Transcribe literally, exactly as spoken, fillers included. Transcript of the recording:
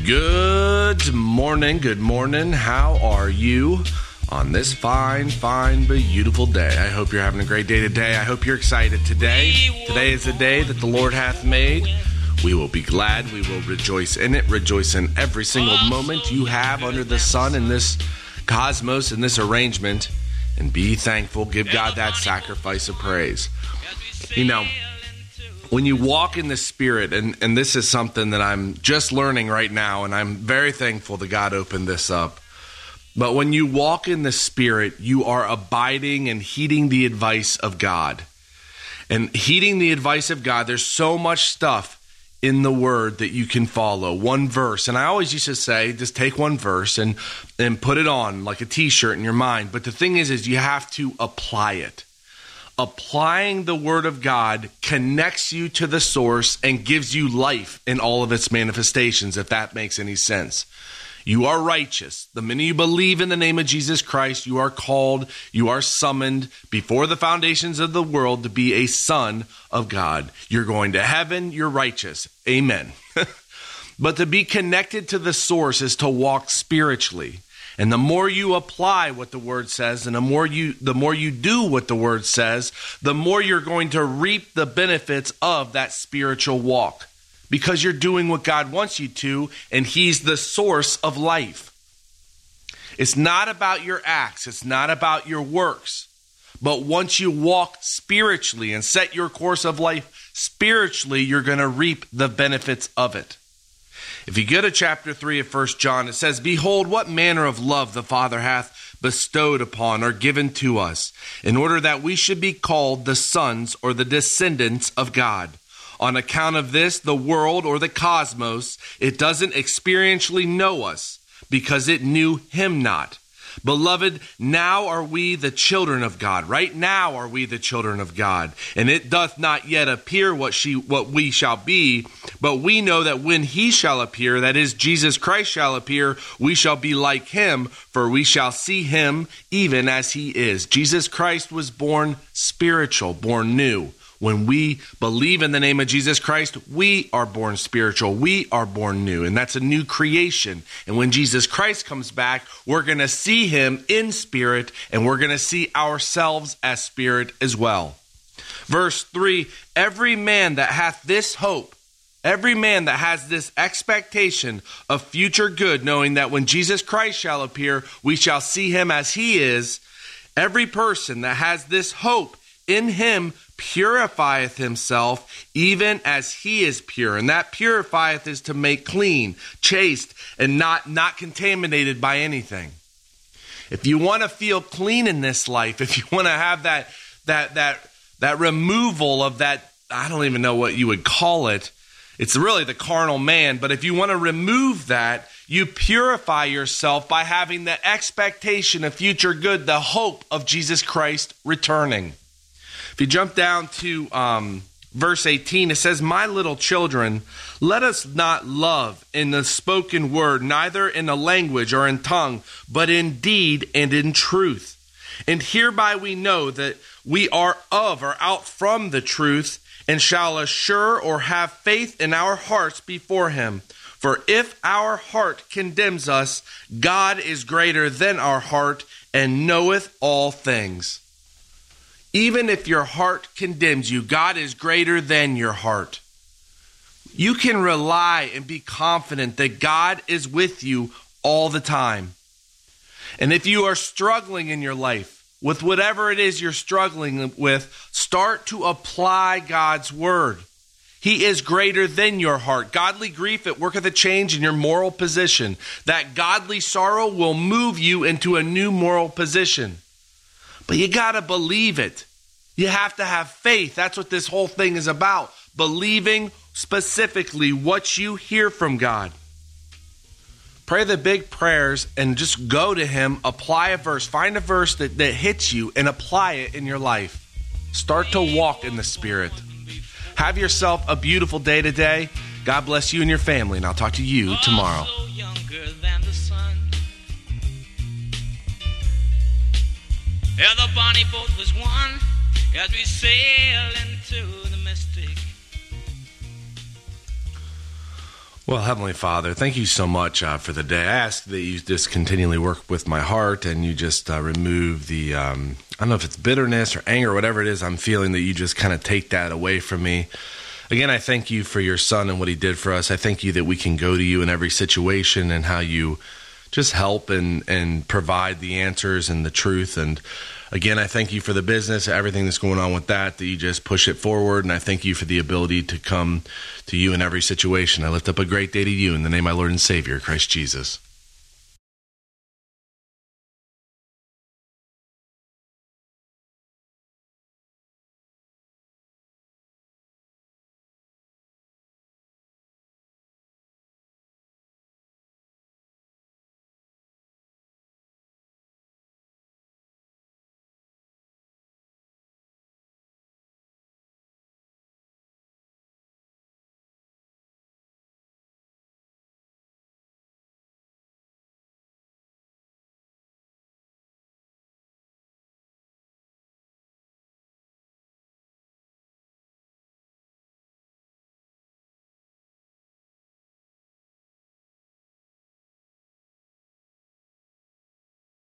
Good morning, good morning. How are you on this fine, fine, beautiful day? I hope you're having a great day today. I hope you're excited today. Today is the day that the Lord hath made. We will be glad. We will rejoice in it. Rejoice in every single moment you have under the sun in this cosmos, in this arrangement. And be thankful. Give God that sacrifice of praise. You know, when you walk in the Spirit, and, and this is something that I'm just learning right now, and I'm very thankful that God opened this up. But when you walk in the Spirit, you are abiding and heeding the advice of God. And heeding the advice of God, there's so much stuff in the Word that you can follow. One verse. And I always used to say, just take one verse and, and put it on like a t-shirt in your mind. But the thing is, is you have to apply it. Applying the Word of God connects you to the source and gives you life in all of its manifestations, if that makes any sense. You are righteous. The minute you believe in the name of Jesus Christ, you are called, you are summoned before the foundations of the world to be a son of God. You're going to heaven, you're righteous. Amen. But to be connected to the source is to walk spiritually. And the more you apply what the Word says, and the more you the more you do what the Word says, the more you're going to reap the benefits of that spiritual walk. Because you're doing what God wants you to, and He's the source of life. It's not about your acts. It's not about your works. But once you walk spiritually and set your course of life spiritually, you're going to reap the benefits of it. If you go to chapter three of First John, it says, "Behold, what manner of love the Father hath bestowed upon or given to us, in order that we should be called the sons or the descendants of God. On account of this, the world or the cosmos, it doesn't experientially know us, because it knew Him not. Beloved, now are we the children of God." Right now are we the children of God. "And it doth not yet appear what she what we shall be, but we know that when He shall appear, that is, Jesus Christ shall appear, we shall be like Him, for we shall see Him even as He is." Jesus Christ was born spiritual, born new. When we believe in the name of Jesus Christ, we are born spiritual. We are born new, and that's a new creation. And when Jesus Christ comes back, we're going to see Him in spirit, and we're going to see ourselves as spirit as well. Verse three, "Every man that hath this hope," every man that has this expectation of future good, knowing that when Jesus Christ shall appear, we shall see Him as He is. Every person that has this hope in Him purifieth himself, even as He is pure. And that purifieth is to make clean, chaste, and not, not contaminated by anything. If you want to feel clean in this life, if you want to have that, that, that, that removal of that, I don't even know what you would call it. It's really the carnal man. But if you want to remove that, you purify yourself by having the expectation of future good, the hope of Jesus Christ returning. If you jump down to um, verse eighteen, it says, "My little children, let us not love in the spoken word, neither in the language or in tongue, but in deed and in truth. And hereby we know that we are of or out from the truth, and shall assure or have faith in our hearts before Him. For if our heart condemns us, God is greater than our heart, and knoweth all things." Even if your heart condemns you, God is greater than your heart. You can rely and be confident that God is with you all the time. And if you are struggling in your life with whatever it is you're struggling with, start to apply God's word. He is greater than your heart. Godly grief, it worketh a change in your moral position. That godly sorrow will move you into a new moral position. But you got to believe it. You have to have faith. That's what this whole thing is about. Believing specifically what you hear from God. Pray the big prayers and just go to Him. Apply a verse. Find a verse that, that hits you and apply it in your life. Start to walk in the Spirit. Have yourself a beautiful day today. God bless you and your family, and I'll talk to you tomorrow. Yeah, the bonnie boat was one as we sail into the mystic. Well, Heavenly Father, thank you so much uh, for the day. I ask that you just continually work with my heart and you just uh, remove the, um, I don't know if it's bitterness or anger or whatever it is I'm feeling, that you just kind of take that away from me. Again, I thank you for your Son and what he did for us. I thank you that we can go to you in every situation and how you just help and, and provide the answers and the truth. And again, I thank you for the business, everything that's going on with that, that you just push it forward. And I thank you for the ability to come to you in every situation. I lift up a great day to you in the name of my Lord and Savior, Christ Jesus.